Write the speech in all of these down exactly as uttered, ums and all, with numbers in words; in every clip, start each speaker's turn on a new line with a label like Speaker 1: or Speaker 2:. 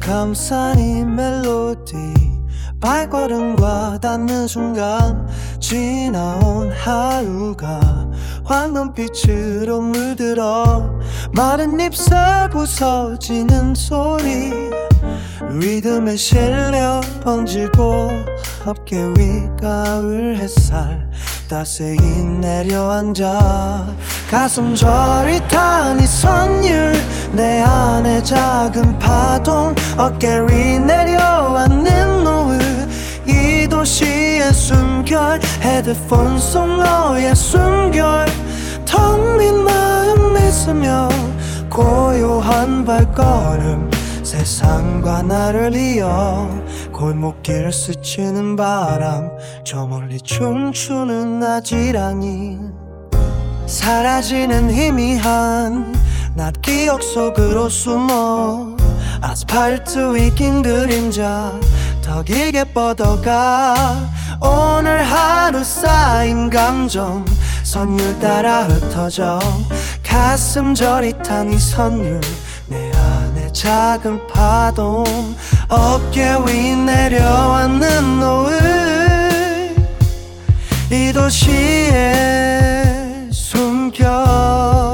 Speaker 1: 감싼 이 멜로디 발걸음과 닿는 순간 지나온 하루가 황금빛으로 물들어 마른 잎새 부서지는 소리 리듬에 실려 번지고 어깨 위 가을 햇살 따스히 내려앉아 가슴 저릿한 이 선율 내 안에 작은 파동 어깨 위 내려앉는 노을 이 도시의 숨결 헤드폰 속 너의 숨결 텅 빈 마음에 스며 고요한 발걸음 세상과 나를 이어 골목길 스치는 바람 저 멀리 춤추는 나지랑이 사라지는 희미한 낮 기억 속으로 숨어 아스팔트 위 긴 그림자 더 길게 뻗어가 오늘 하루 쌓인 감정 선율 따라 흩어져 가슴 저릿한 이 선율 내 안에 작은 파동 어깨 위 내려앉는 노을 이 도시의 숨결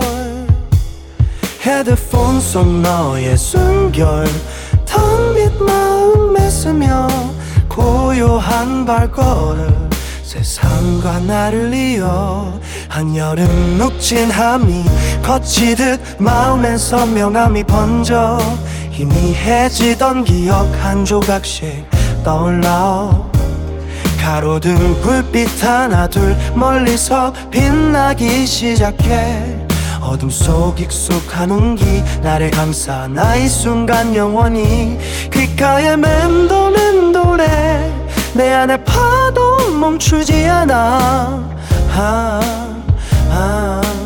Speaker 1: 헤드폰 속 너의 숨결 텅 빈 마음에 스며 고요한 발걸음 세상과 나를 이어 한여름 묵진함이 거치듯 마음엔 선명함이 번져 희미해지던 기억 한 조각씩 떠올라 가로등 불빛 하나 둘 멀리서 빛나기 시작해 어둠 속 익숙한 온기 나를 감싸 나 이 순간 영원히 귓가에 맴도 맴돌해 내 안에 파도 멈추지 않아 아, 아.